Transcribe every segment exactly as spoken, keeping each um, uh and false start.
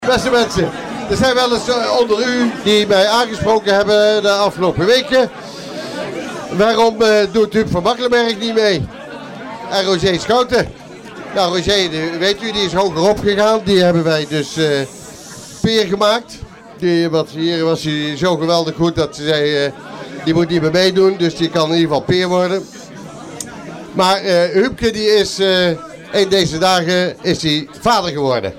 Beste mensen, er zijn wel eens onder u die mij aangesproken hebben de afgelopen weken. Waarom uh, doet Huub van Makkelenberg niet mee? En Roger Schouten. Nou, Roger, weet u, die is hoger opgegaan. Die hebben wij dus uh, peer gemaakt. Die, wat, hier was hij zo geweldig goed dat ze zei, uh, die moet niet meer meedoen. Dus die kan in ieder geval peer worden. Maar uh, Huubke, die is uh, in deze dagen is hij vader geworden.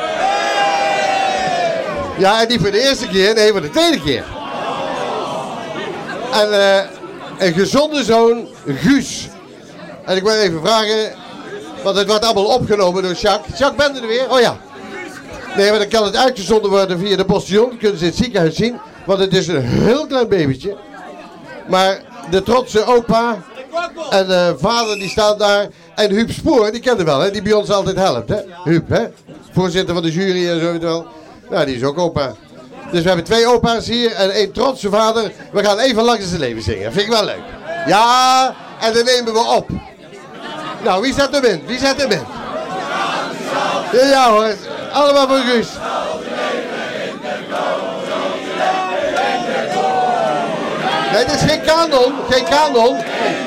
Ja, en niet voor de eerste keer, nee, voor de tweede keer. En uh, een gezonde zoon, Guus. En ik wil even vragen, want het wordt allemaal opgenomen door Jacques. Jacques, ben je er weer? Oh ja. Nee, maar dan kan het uitgezonden worden via de postillon. Dat kunnen ze in het ziekenhuis zien. Want het is een heel klein babytje. Maar de trotse opa en de vader die staan daar. En Huub Spoor, die kende wel, hè? Die bij ons altijd helpt, hè? Huub, hè? Voorzitter van de jury en zo, weet je wel. Nou, die is ook opa. Dus we hebben twee opa's hier en één trotse vader. We gaan even langs zijn leven zingen. Vind ik wel leuk. Ja, en dan nemen we op. Nou, wie zet hem in? Wie zet hem in? Ja hoor, allemaal voor Guus. Nee, dit is geen kanon, geen kanon.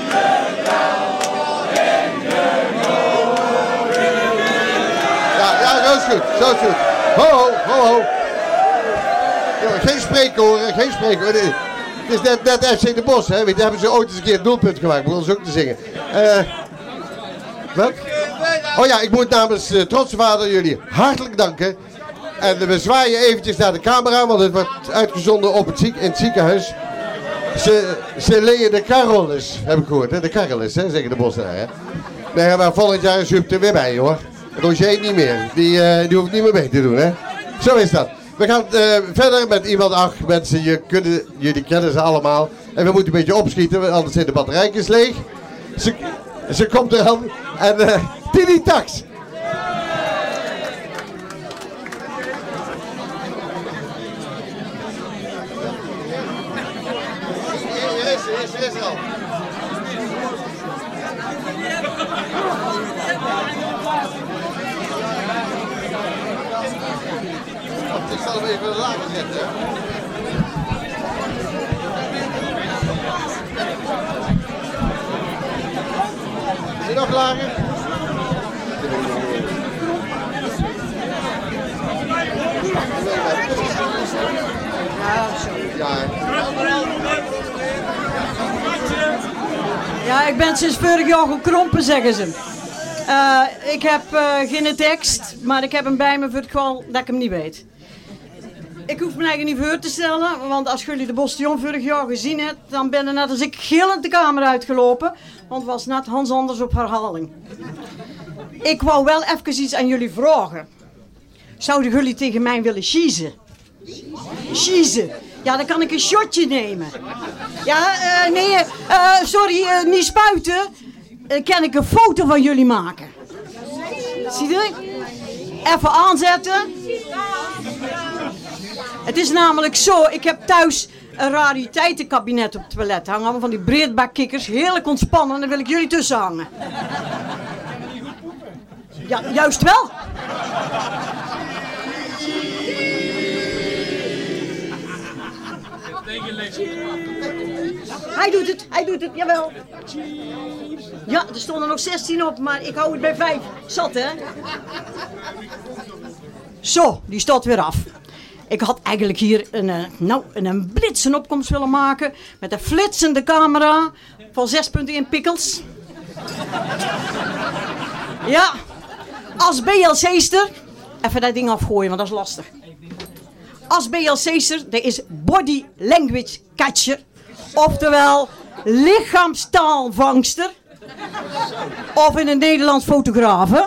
Ja, ja, zo is goed, zo is goed. Ho, ho, ho, ho. Ja, geen spreekkoren, geen spreekkoren. Het is net, net F C de Bos, hè. Daar hebben ze ooit eens een keer een doelpunt gemaakt. Begon ze ook te zingen. Uh, wat? Oh ja, ik moet namens uh, trotse vader jullie hartelijk danken. En uh, we zwaaien eventjes naar de camera, want het wordt uitgezonden op het ziek, in het ziekenhuis. Ze, ze leien de Carolus, heb ik gehoord, hè. De Carolus, hè, zeggen de Bosnaar, hè. Nee, maar volgend jaar is Huub er weer bij, hoor. Roger niet meer. Die, uh, die hoeft niet meer mee te doen, hè. Zo is dat. We gaan uh, verder met iemand. Ach, mensen, je kunnen, jullie kennen ze allemaal. En we moeten een beetje opschieten, want anders zijn de batterijtjes leeg. Ze, ze komt eraan. En uh, Tini Tax. Hier is ze, hier is ze al. Ik zal hem even lager zetten. Is hij nog lager? Ja, ja, ik ben sinds vorig jaar gekrompen, zeggen ze. Uh, ik heb uh, geen tekst, maar ik heb hem bij me voor het geval dat ik hem niet weet. Ik hoef me eigenlijk niet voor te stellen, want als jullie de Postillon vorig jaar gezien hebt, dan ben je net als ik gillend de kamer uitgelopen, want het was net Hans Anders op herhaling. Ik wou wel even iets aan jullie vragen. Zouden jullie tegen mij willen schiezen? Schiezen? Ja, dan kan ik een shotje nemen. Ja, uh, nee, uh, sorry, uh, niet spuiten. Dan kan ik een foto van jullie maken. Zie je? Even aanzetten. Het is namelijk zo, ik heb thuis een rariteitenkabinet op het toilet hangen. Allemaal van die breedbakkikkers, heerlijk ontspannen. Daar wil ik jullie tussen hangen. Ja, juist wel. Hij doet het, hij doet het, jawel. Ja, er stonden nog zestien op, maar ik hou het bij vijf. Zat, hè? Zo, die staat weer af. Ik had eigenlijk hier een, nou, een blitsen opkomst willen maken met een flitsende camera van zes komma één pikkels. Ja, als B L C'ster, even dat ding afgooien, want dat is lastig. Als B L C'ster, dat is body language catcher, oftewel lichaamstaalvangster, of in het Nederlands fotografen.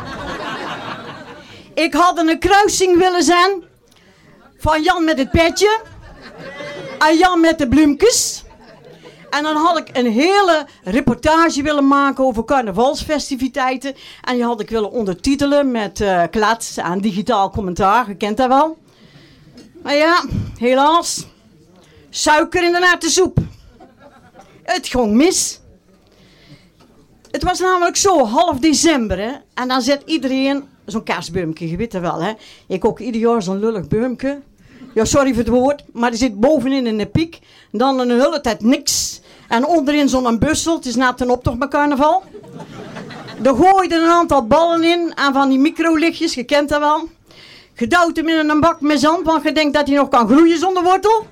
Ik had een kruising willen zijn van Jan met het petje en Jan met de bloemkes. En dan had ik een hele reportage willen maken over carnavalsfestiviteiten. En die had ik willen ondertitelen met uh, klats en digitaal commentaar. Je kent dat wel. Maar ja, helaas. Suiker in de nette soep. Het ging mis. Het was namelijk zo, half december, hè. En dan zet iedereen zo'n kerstbeumke, je weet het wel, hè. Ik ook ieder jaar zo'n lullig beumke. Ja, sorry voor het woord, maar er zit bovenin een piek. Dan een hele tijd niks. En onderin zo'n bussel, het is na ten optocht met carnaval. Daar gooi je er een aantal ballen in en van die microlichtjes, je kent dat wel. Je duwt hem in een bak met zand, want je denkt dat hij nog kan groeien zonder wortel.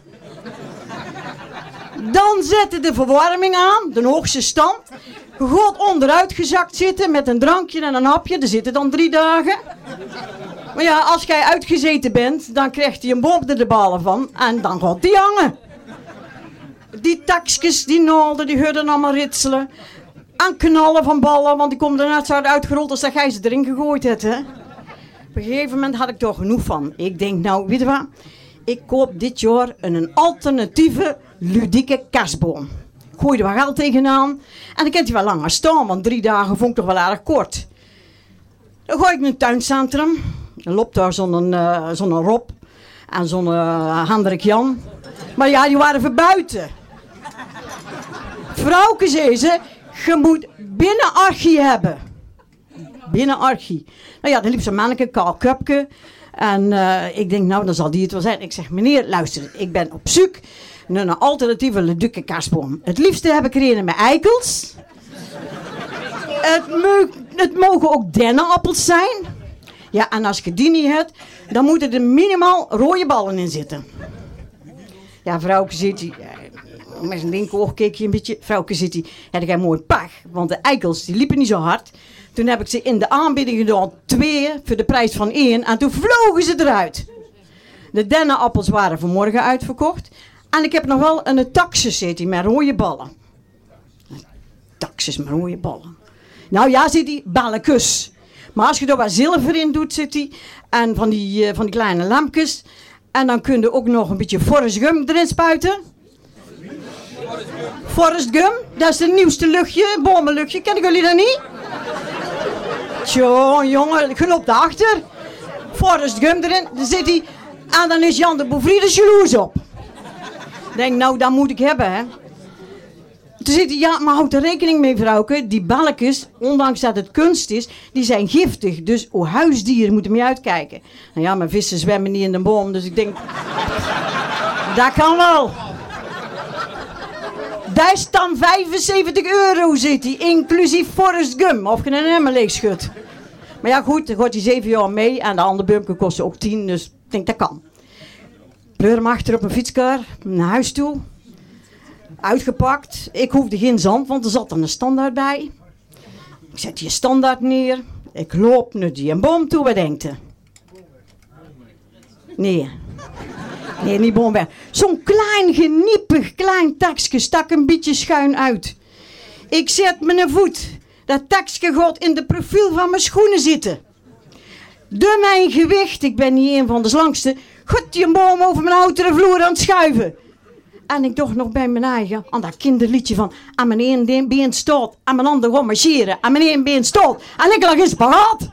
Dan zet je de verwarming aan, de hoogste stand. Je gaat onderuit gezakt zitten met een drankje en een hapje. Er zitten dan drie dagen. Maar ja, als jij uitgezeten bent, dan krijgt hij een boom er de ballen van. En dan gaat die hangen. Die takjes, die naalden, die hudden allemaal ritselen. En knallen van ballen, want die komen er net zo uitgerold als dat jij ze erin gegooid hebt, hè. Op een gegeven moment had ik er genoeg van. Ik denk, nou, weet je wat? Ik koop dit jaar een, een alternatieve, ludieke kerstboom. Ik gooi er wat geld tegenaan. En dan kan hij wel langer staan, want drie dagen vond ik toch wel erg kort. Dan gooi ik in een tuincentrum. Dan loopt daar zo'n uh, zo'n Rob en zo'n uh, Hendrik Jan. Maar ja, die waren voor buiten. Vrouwke, zei ze, je moet binnenarchie hebben. Binnenarchie. Nou ja, dan liep zo'n manneke, kaal cupke. En uh, ik denk, nou, dan zal die het wel zijn. Ik zeg, meneer, luister, ik ben op zoek naar een alternatieve ledukke kerstboom. Het liefste heb ik er een met eikels. Het, me, het mogen ook dennenappels zijn. Ja, en als je die niet hebt, dan moeten er minimaal rode ballen in zitten. Ja, vrouwke zit hij, met zijn linkeroog keek je een beetje. Vrouwke zit hij, heb ik een mooi pach, want de eikels die liepen niet zo hard. Toen heb ik ze in de aanbieding gedaan, twee voor de prijs van één. En toen vlogen ze eruit. De dennenappels waren vanmorgen uitverkocht. En ik heb nog wel een taxus zit met rode ballen. Een taxus met rode ballen. Nou ja, zit die ballenkus. Maar als je er wat zilver in doet, zit die. En van die, uh, van die kleine lampjes. En dan kun je ook nog een beetje Forrest Gum erin spuiten. Forrest Gum, dat is het nieuwste luchtje, bomenluchtje. Kennen jullie dat niet? Tjoh, jongen, je loopt daarachter. Forrest Gum erin, dan zit hij. En dan is Jan de Bouvrie de jaloers op. Denk, nou, dat moet ik hebben, hè. Toen zit hij, ja, maar houd er rekening mee, vrouwke. Die balkjes, ondanks dat het kunst is, die zijn giftig. Dus oh, huisdieren moeten mee uitkijken. Nou ja, mijn vissen zwemmen niet in de boom, dus ik denk, dat kan wel. Daar is dan vijfenzeventig euro zit hij, inclusief Forrest Gum. Of je een emmer leeg schudt. Maar ja, goed, dan gaat hij zeven jaar mee en de andere bumken kosten ook tien, dus ik denk, dat kan. Pleur hem achter op een fietskar, naar huis toe. Uitgepakt. Ik hoefde geen zand, want er zat er een standaard bij. Ik zet die standaard neer. Ik loop naar die een boom toe, wat denkt u? Nee. Nee, niet boom weg. Zo'n klein, geniepig, klein takje stak een beetje schuin uit. Ik zet mijn voet. Dat takje gaat in de profiel van mijn schoenen zitten. Door mijn gewicht, ik ben niet een van de slangste, gaat die een boom over mijn houten vloer aan het schuiven. En ik dacht nog bij mijn eigen, aan dat kinderliedje van, aan mijn één been staat, aan mijn ander gewoon marcheren, aan mijn één been staat, en ik lag eens paraat.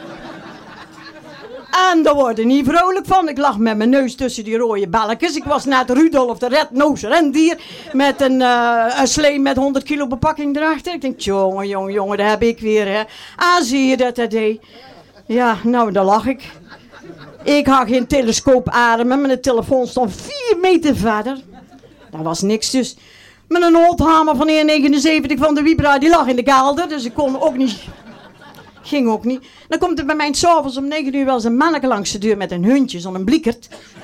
En daar word ik niet vrolijk van. Ik lag met mijn neus tussen die rode balkjes. Ik was net Rudolf de Red-Nose rendier met een, uh, een slee met honderd kilo bepakking erachter. Ik denk, jongen, jongen, jongen, dat heb ik weer, hè. Ah, zie je dat dat deed? Ja, nou, daar lag ik. Ik had geen telescooparmen, mijn telefoon stond vier meter verder. Dat was niks dus. Met een oldhamer van één komma negenenzeventig van de Vibra, die lag in de kelder, dus ik kon ook niet... Ging ook niet. Dan komt er bij mij 's avonds om negen uur wel eens een manneke langs de deur met een hondje, zo'n blikkert.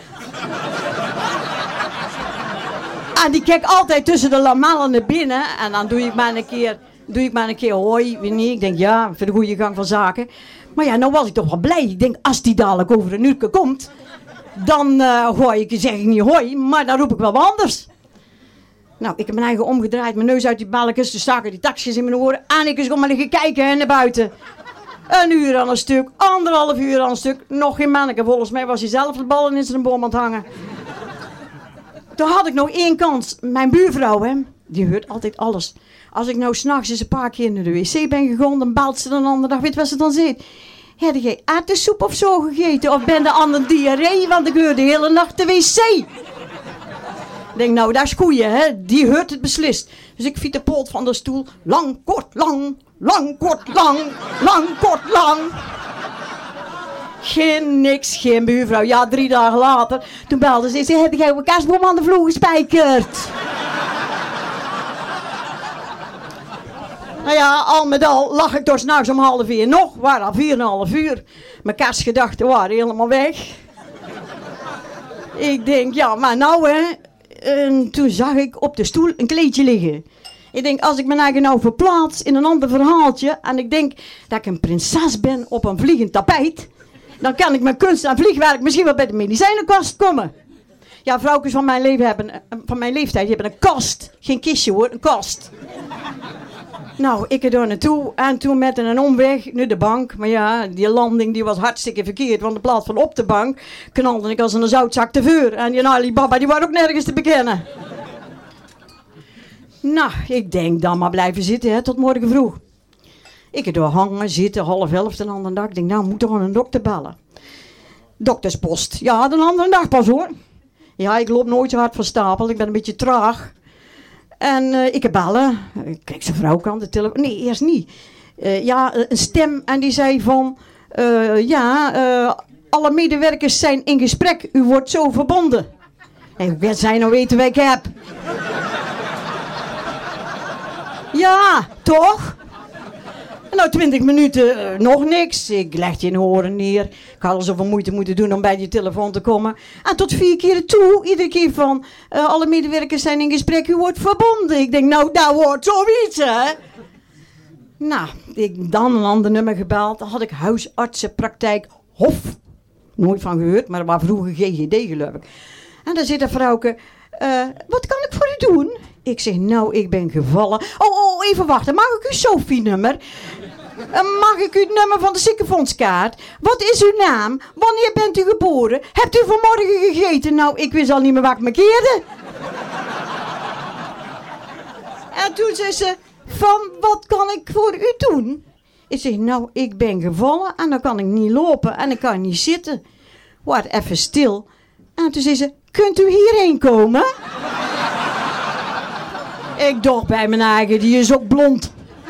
En die kijkt altijd tussen de lamellen naar binnen. En dan doe ik maar een keer, doe ik maar een keer hoi, weet niet. Ik denk, ja, voor de goede gang van zaken. Maar ja, nou was ik toch wel blij. Ik denk, als die dadelijk over een uur komt, dan uh, gooi ik, zeg ik niet hoi, maar dan roep ik wel wat anders. Nou, ik heb mijn eigen omgedraaid, mijn neus uit die balkjes, dus staken die taxjes in mijn oren. En ik is gewoon maar liggen kijken en naar buiten. Een uur aan een stuk, anderhalf uur aan een stuk. Nog geen manneke, volgens mij was hij zelf de ballen in zijn boom aan het hangen. Toen had ik nog één kans. Mijn buurvrouw, hè, die hoort altijd alles. Als ik nou s'nachts eens een paar keer naar de wc ben gegaan, dan belt ze een andere dag. Weet wat ze dan zegt? Heb jij erwtensoep of zo gegeten? Of ben je aan de diarree? Want ik hoor de hele nacht de wc. Ik denk, nou, dat is goeie, hè. Die hoort het beslist. Dus ik fiet de poot van de stoel. Lang, kort, lang. Lang, kort, lang. Lang, kort, lang. Geen niks, geen buurvrouw. Ja, drie dagen later, toen belde ze. Ze heb jij een kerstboom aan de vloer gespijkerd? Nou ja, al met al lag ik door 's nachts om half vier nog. Waar al vier en een half uur. Mijn kerstgedachten waren helemaal weg. Ik denk, ja, maar nou hè. En toen zag ik op de stoel een kleedje liggen. Ik denk, als ik me eigen nou verplaats in een ander verhaaltje. En ik denk dat ik een prinses ben op een vliegend tapijt. Dan kan ik mijn kunst en vliegwerk misschien wel bij de medicijnenkast komen. Ja, vrouwtjes van mijn, leven hebben, van mijn leeftijd die hebben een kast. Geen kistje hoor, een kast. Nou, ik er daar naartoe en toen met een omweg naar de bank. Maar ja, die landing die was hartstikke verkeerd. Want in plaats van op de bank knalde ik als een zoutzak te vuur. En die Alibaba die was ook nergens te bekennen. Nou, ik denk dan maar blijven zitten hè, tot morgen vroeg. Ik er door hangen, zitten, half elf de andere dag. Ik denk, nou moet toch een dokter bellen. Dokterspost. Ja, de andere dag pas hoor. Ja, ik loop nooit zo hard van stapel. Ik ben een beetje traag. En uh, ik heb bellen. Kijk, zijn vrouw kan de telefoon. Nee, eerst niet. Uh, ja, een stem en die zei van... Uh, ja, uh, alle medewerkers zijn in gesprek. U wordt zo verbonden. En wie zij nou weten wat ik heb? Ja, toch? En nou, twintig minuten, uh, nog niks. Ik leg je in horen neer. Ik had al zoveel moeite moeten doen om bij die telefoon te komen. En tot vier keer toe, iedere keer van... Uh, alle medewerkers zijn in gesprek, u wordt verbonden. Ik denk, nou, dat wordt zoiets, hè? Nou, ik dan een ander nummer gebeld. Dan had ik huisartsenpraktijk Hof. Nooit van gehoord, maar dat was vroeger G G D, geloof ik. En daar zit een vrouwke... Uh, wat kan ik voor u doen? Ik zeg, nou, ik ben gevallen. Oh, oh, even wachten. Mag ik uw Sophie-nummer? Uh, mag ik u het nummer van de ziekenfondskaart? Wat is uw naam? Wanneer bent u geboren? Hebt u vanmorgen gegeten? Nou, ik wist al niet meer wat ik me keerde. En toen zei ze, van wat kan ik voor u doen? Ik zeg, nou, ik ben gevallen en dan kan ik niet lopen en ik kan niet zitten. Word even stil. En toen zei ze, kunt u hierheen komen? Ik dacht bij mijn eigen, die is ook blond.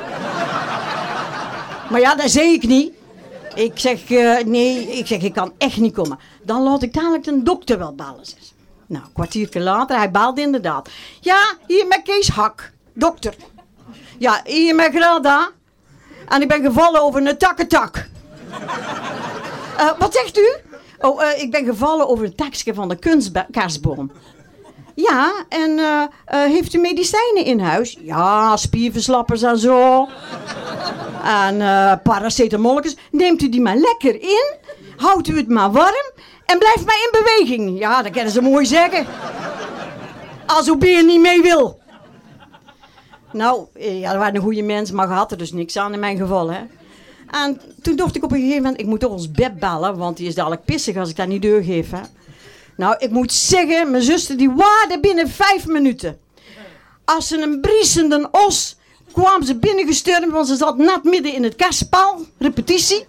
Maar ja, dat zei ik niet. Ik zeg, uh, nee, ik zeg, ik kan echt niet komen. Dan laat ik dadelijk de dokter wel bellen. Nou, een kwartiertje later, hij belde inderdaad. Ja, hier met Kees Hak, dokter. Ja, hier met Grada. En ik ben gevallen over een takkentak. Uh, wat zegt u? Oh, uh, ik ben gevallen over een tekstje van de kunstkerstboom. Ja, en uh, uh, heeft u medicijnen in huis? Ja, spierverslappers en zo. En uh, paracetamolletjes. Neemt u die maar lekker in. Houdt u het maar warm. En blijft maar in beweging. Ja, dat kunnen ze mooi zeggen. Als uw beer niet mee wil. Nou, ja, dat was een goede mens, maar had er dus niks aan in mijn geval, hè. En toen dacht ik op een gegeven moment, ik moet toch ons bed bellen, want die is dadelijk pissig als ik dat niet doorgeef, hè. Nou, ik moet zeggen, mijn zuster die waarde binnen vijf minuten. Als ze een briesende os, kwam ze binnengesturmd, want ze zat net midden in het kerstpaal, repetitie.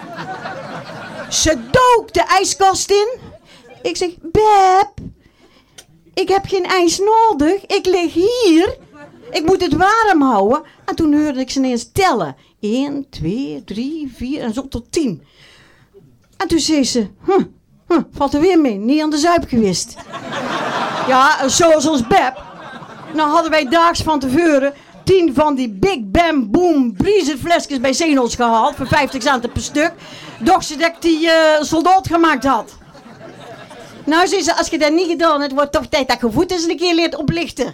Ze dook de ijskast in. Ik zeg, Beb, ik heb geen ijs nodig, ik lig hier. Ik moet het warm houden. En toen hoorde ik ze ineens tellen. Eén, twee, drie, vier en zo tot tien. En toen zei ze, huh, huh, valt er weer mee, niet aan de zuip geweest. Ja, zoals ons Beb. Nou hadden wij daags van tevoren tien van die Big Bam Boom briezenflesjes bij Zenos gehaald. Voor vijftig cent per stuk. Doch ze dat ik die uh, soldaat gemaakt had. Nou zei ze, als je dat niet gedaan hebt, wordt het toch tijd dat je voet eens een keer leert oplichten.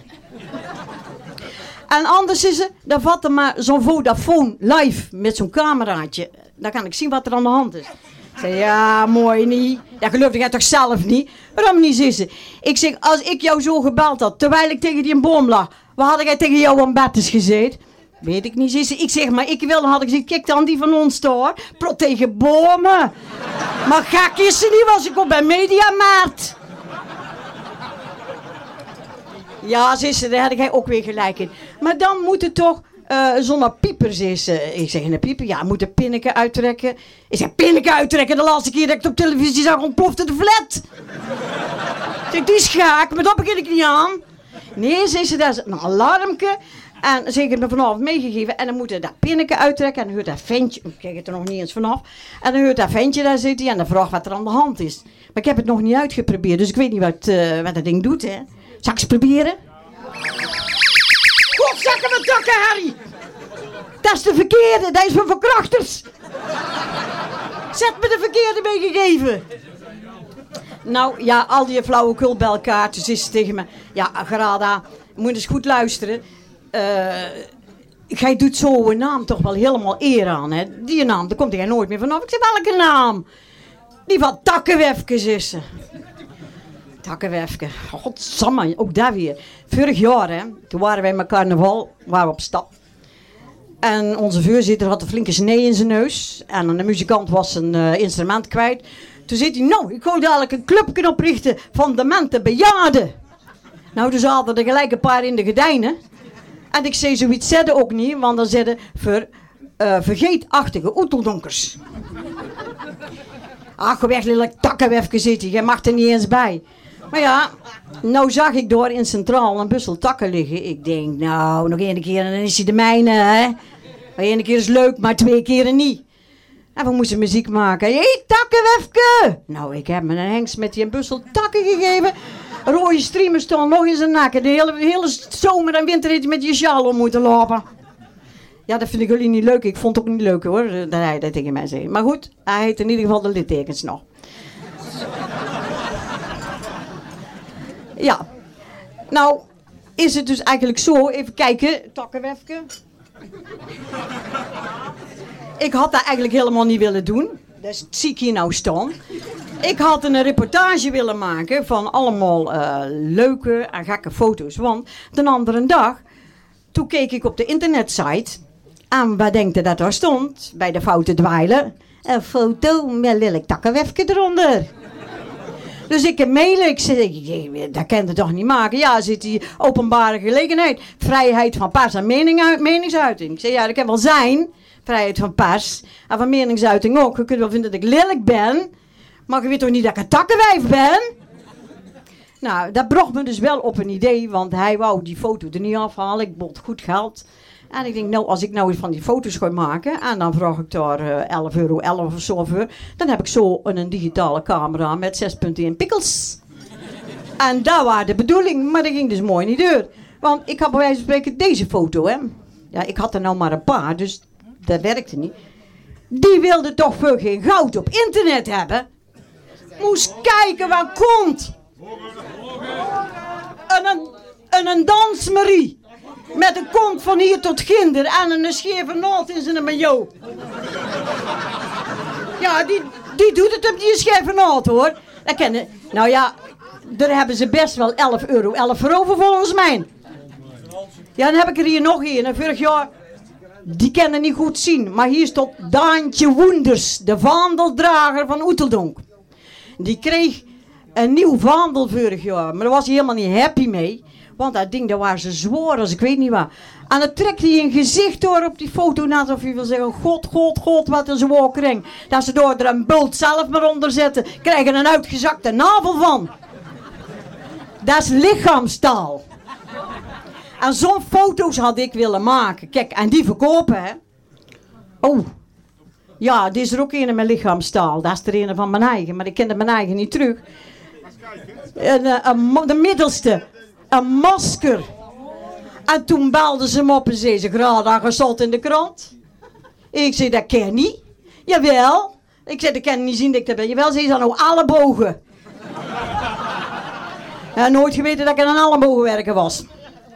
En anders is het, dan vat er maar zo'n Vodafone live met zo'n cameraatje. Dan kan ik zien wat er aan de hand is. Ik zei, ja, mooi niet. Dat geloofde jij toch zelf niet? Waarom niet, zei ze? Ik zeg, als ik jou zo gebeld had, terwijl ik tegen die boom lag, waar had jij tegen jou aan bed gezeten? Weet ik niet, zei ze. Ik zeg, maar ik wilde, had ik gezegd, kijk dan die van ons daar. Prot tegen bomen. Maar gek is ze niet, was ik op bij Mediamarkt. Ja, zei ze, daar had jij ook weer gelijk in. Maar dan moet het toch uh, zonder piepers is. Uh, ik zeg, een pieper? Ja, moet een pinneke uittrekken. Ik zeg, pinneke uittrekken? De laatste keer dat ik het op televisie zag, ontplofte de flat. Ik zeg, die is gaak, maar dat begin ik niet aan. Nee, zei ze, dat is een alarmke. En ze heeft me vanavond meegegeven. En dan moet je dat pinnetje uittrekken. En dan hoort dat ventje. Ik kijk het er nog niet eens vanaf. En dan hoort dat ventje daar zitten. En dan vraagt wat er aan de hand is. Maar ik heb het nog niet uitgeprobeerd. Dus ik weet niet wat, uh, wat dat ding doet. Hè. Zal ik eens proberen? Godzakken met takken, Harry! Dat is de verkeerde. Dat is voor verkrachters. Zet me de verkeerde meegegeven. Nou ja, al die flauwekul bij elkaar. Dus is ze tegen me. Ja, Gerada, moet eens goed luisteren. Uh, jij doet zo een naam toch wel helemaal eer aan, hè? Die naam, daar komt hij nooit meer vanaf. Ik zeg, welke naam? Die van Takkenwefke, is ze. Takkenwefke. Godsamme, ook daar weer. Vorig jaar, hè, toen waren wij met carnaval, waren we op stap. En onze voorzitter had een flinke snee in zijn neus. En de muzikant was zijn uh, instrument kwijt. Toen zei hij, nou, ik ga dadelijk een clubje oprichten van demente bejaarden. Nou, toen zaten er gelijk een paar in de gordijnen. En ik zei zoiets zetten ook niet, want dan zeiden voor uh, vergeetachtige oeteldonkers. Ach, weg lelijk takkenwefke zit hij, jij mag er niet eens bij. Maar ja, nou zag ik door in Centraal een bussel takken liggen. Ik denk, nou, nog één keer en dan is hij de mijne, hè. Eén keer is leuk, maar twee keren niet. En we moesten muziek maken. Hé, hey, takkenwefke! Nou, ik heb me een hengst met die een bussel takken gegeven. Rode streamers staan nog in zijn nakken. De hele, de hele zomer en winter heeft hij met je sjaal om moeten lopen. Ja, dat vind ik jullie niet leuk. Ik vond het ook niet leuk hoor, dat hij dat tegen mij zei. Maar goed, hij heeft in ieder geval de littekens nog. Ja. Nou, is het dus eigenlijk zo. Even kijken, takkenwefke. Ik had dat eigenlijk helemaal niet willen doen. Dat zie ik hier nou staan. Ik had een reportage willen maken van allemaal uh, leuke en gekke foto's. Want de andere dag, toen keek ik op de internetsite. En wat denkt u dat daar stond? Bij de foute dweilen. Een foto met lelijk takkenwefke eronder. Dus ik heb mailen. Ik zei, dat kan je toch niet maken? Ja, zit die openbare gelegenheid. Vrijheid van pers en mening, meningsuiting. Ik zei, ja, dat kan wel zijn. Vrijheid van pers. En van meningsuiting ook. Je kunt wel vinden dat ik lelijk ben. Maar je weet toch niet dat ik een takkenwijf ben? Nou, dat bracht me dus wel op een idee. Want hij wou die foto er niet afhalen. Ik bood goed geld. En ik denk, nou, als ik nou eens van die foto's ga maken. En dan vraag ik daar uh, elf euro elf of zo voor. Dan heb ik zo een digitale camera met zes komma één pikkels. En dat was de bedoeling. Maar dat ging dus mooi niet door. Want ik had bij wijze van spreken deze foto, hè. Ja, ik had er nou maar een paar. Dus dat werkte niet. Die wilde toch voor geen goud op internet hebben. Moest kijken waar komt. En een, en een dansmarie. Met een kont van hier tot ginder. En een scheve naald in zijn maillot. Ja, die, die doet het op die scheve naald hoor. Dat kennen. Nou ja, daar hebben ze best wel elf euro elf voor over volgens mij. Ja, dan heb ik er hier nog een. En vorig jaar, die kennen niet goed zien. Maar hier stond Daantje Woenders, de vaandeldrager van Oeteldonk. Die kreeg een nieuw vaandel vorig jaar. Maar daar was hij helemaal niet happy mee. Want dat ding, daar waren ze zwaar als ik weet niet wat. En dan trekt hij een gezicht door op die foto. Net alsof je wil zeggen, god, god, god, wat een zwaar kring. Dat ze door er een bult zelf maar onder zetten. Krijgen een uitgezakte navel van. Dat is lichaamstaal. En zo'n foto's had ik willen maken. Kijk, en die verkopen, hè. Oh. Ja, dit is er ook een met lichaamstaal. Dat is er een van mijn eigen. Maar ik kende mijn eigen niet terug. En, uh, een, de middelste. Een masker. En toen belden ze hem op en zei ze, graag gezot in de krant. Ik zei, dat ken niet. Jawel. Ik zei, dat kan je niet zien dat ik dat ben. Jawel, zei ze, nou alle bogen. Ja, nooit geweten dat ik aan een ellebogenwerker was.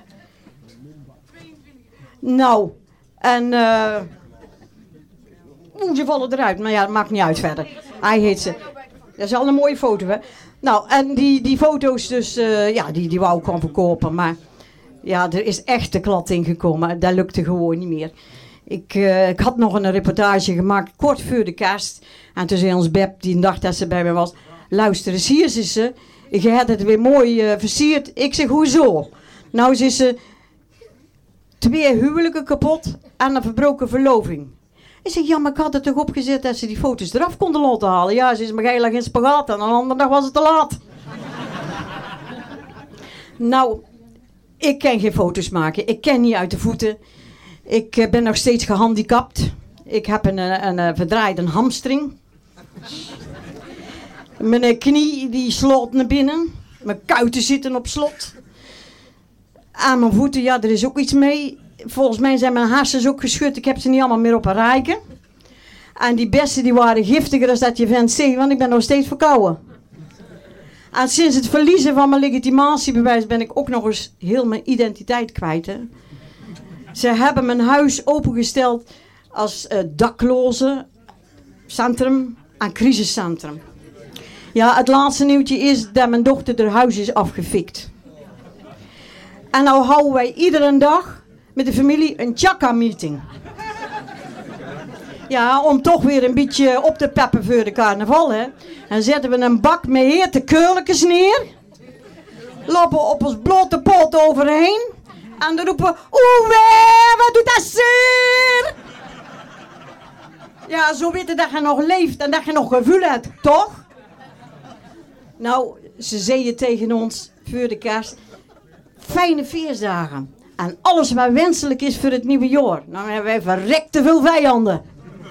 Nou, en uh, oeh, ze vallen eruit, maar ja, dat maakt niet uit verder. Hij heet ze. Dat is al een mooie foto, hè. Nou, en die, die foto's dus, uh, ja, die, die wou ik gewoon verkopen, maar ja, er is echt de klad in gekomen. Dat lukte gewoon niet meer. Ik, uh, ik had nog een reportage gemaakt, kort voor de kerst. En toen zei ons Beb, die dacht dat ze bij me was, luister eens, hier is ze. Je hebt het weer mooi uh, versierd. Ik zeg, hoezo? Nou, ze is uh, twee huwelijken kapot en een verbroken verloving. Ik zeg, ja, maar ik had het toch opgezet dat ze die foto's eraf konden laten halen. Ja, ze is maar geilig in spagaat en een andere dag was het te laat. Nou, Ik kan geen foto's maken. Ik ken niet uit de voeten. Ik uh, ben nog steeds gehandicapt. Ik heb een, een, een verdraaide hamstring. Mijn knie die sloot naar binnen. Mijn kuiten zitten op slot. Aan mijn voeten, ja, er is ook iets mee. Volgens mij zijn mijn hersens ook geschud. Ik heb ze niet allemaal meer op een rijken. En die bessen die waren giftiger dan dat je vent zegt, want ik ben nog steeds verkouden. En sinds het verliezen van mijn legitimatiebewijs ben ik ook nog eens heel mijn identiteit kwijt. Hè. Ze hebben mijn huis opengesteld als uh, dakloze centrum en crisiscentrum. Ja, het laatste nieuwtje is dat mijn dochter haar huis is afgefikt. En nou houden wij iedere dag met de familie een Chaka-meeting. Ja, om toch weer een beetje op te peppen voor de carnaval, hè. En zetten we een bak met hete keurlijkes neer. Lopen op ons blote pot overheen. En dan roepen we, oeh, wat doet dat zeer? Ja, zo weten dat je nog leeft en dat je nog gevoel hebt, toch? Nou, ze zeiden tegen ons, voor de kerst, fijne feestdagen. En alles wat wenselijk is voor het nieuwe jaar. Nou hebben wij verrekte veel vijanden.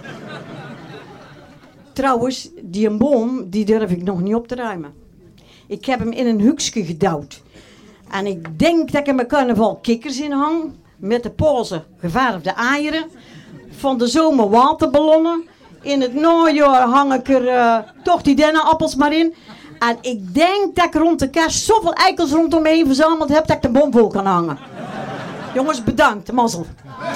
Trouwens, die een boom, die durf ik nog niet op te ruimen. Ik heb hem in een hoekje gedouwd. En ik denk dat ik in mijn carnaval kikkers in hang. Met de poze geverfde eieren. Van de zomer waterballonnen. In het najaar hang ik er uh, toch die dennenappels maar in. En ik denk dat ik rond de kerst zoveel eikels rondom me heen verzameld heb dat ik de bom vol kan hangen. Jongens, bedankt. Mazzel.